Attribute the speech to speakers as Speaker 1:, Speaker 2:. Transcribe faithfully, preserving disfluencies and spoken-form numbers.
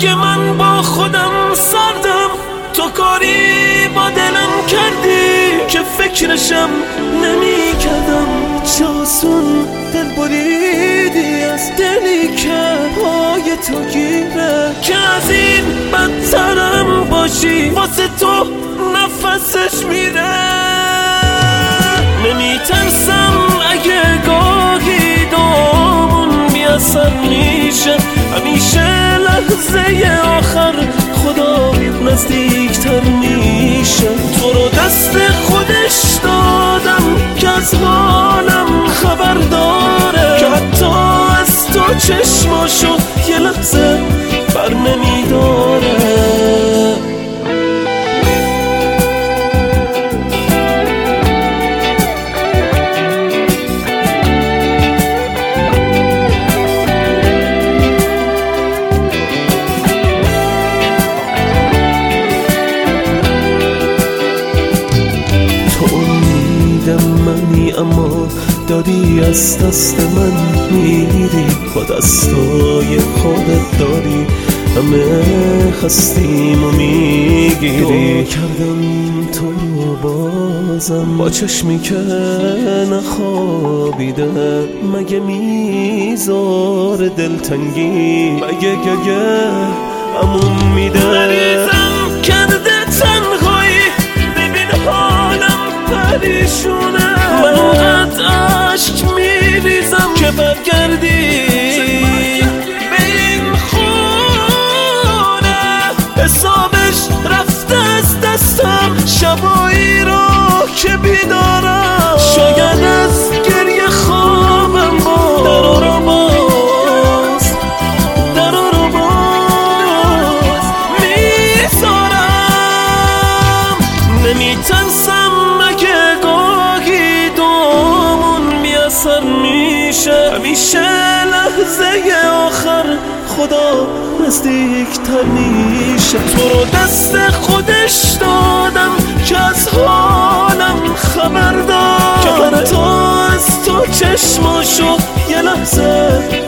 Speaker 1: اگه من با خودم سردم تو کاری با دلم کردی که فکرشم نمی کردم. چه آسون دل بریدی از دلی که پای تو گیره، که از این بدترم باشی واسه تو نفسش میره. نمی ترسم اگه گاهی دامون بی اثر میشه، همیشه لحظه آخر خدا نزدیکتر میشه. تو رو دست خودش دادم که از حالم خبر داره، که حتی از تو چشماشو یه لحظه بر نمیداره. منی اما داری از دست من میری، با دستای خودت داری همه خستیم و میگیری. کردم تو رو بازم با چشمی که نخوابیده، مگه میذار دلتنگی مگه گگه همون میده. مریضم کرده تنهایی ببین حالم پریشونه، من اونقدر عشق میریزم که برگردی به این خونه. حسابش رفته از دستم شبایی رو که بیدارم، شاید از گریه خوابم با درو رو باز درو رو باز میذارم. نمیترسم اگه گاهی دامون بیاثر میشه، همیشه لحظه آخر خدا نزدیکتر میشه. تو رو دست خودش دادم که از حالم خبر دار، که حتی از تو چشماشو یه لحظه